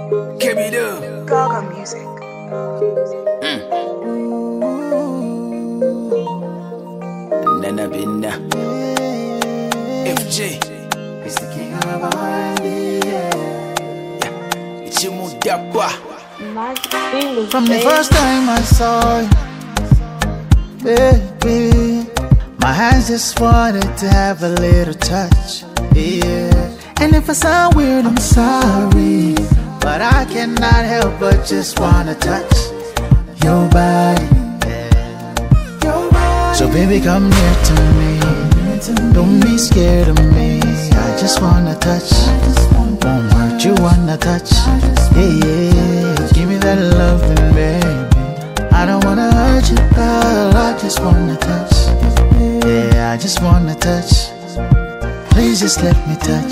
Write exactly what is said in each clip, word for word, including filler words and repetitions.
Give me the Gaga music. mm. Nana Binda F J. It's the king of R and B, yeah. It's your mudapa. From the first time I saw you, baby, my hands just wanted to have a little touch, yeah. And if I sound weird, I'm sorry, but I cannot help but just wanna touch your body, yeah. So baby, come near to me, don't be scared of me. I just wanna touch, won't hurt you, wanna touch, yeah, yeah. Give me that loving, baby. I don't wanna hurt you, girl, I just wanna touch, yeah, I just wanna touch. Please just let me touch.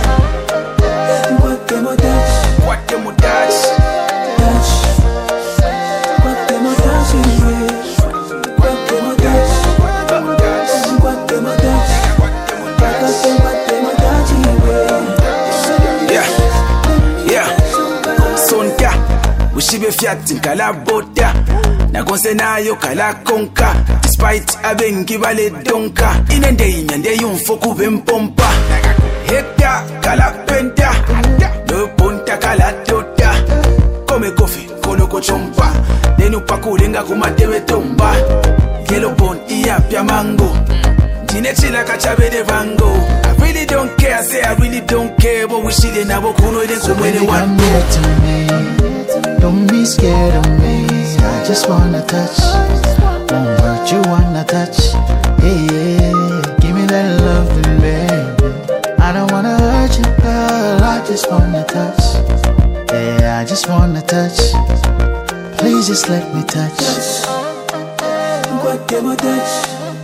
What them a touch? What them would touch? Touch. What them a touch? What them a touch? What them a touch? What them a touch? What them a touch? Yeah, yeah. Sonka, wishibe fiat nkala bota. Na konse nayo kala konka. Despite abengi bale donka. Inende inyande yumfoku bempompa. Hekta kala penta. No punta kala tota. Come kofi kono kochompa. Nenu pakulenga kumatewe tomba. Yellow bone iya pia mango. Jinechila kachabede vango. I really don't care, I say I really don't care. But we shit in our kuno then So come baby, anyone. come near to me, don't be scared of me. I just wanna touch, won't hurt you, wanna touch, yeah, yeah. Give me that loving, baby. I don't wanna hurt you, girl, I just wanna touch, yeah, I just wanna touch. Please just let me touch. What them a touch?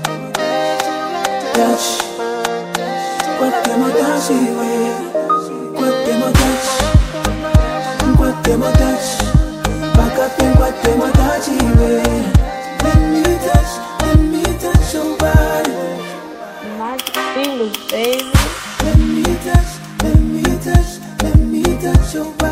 Touch. What them a touch? What them a touch? What them a touch? Back up and what them a touch? Let me touch, let me touch your body. Baby. Let me touch, let me touch, let me touch your body.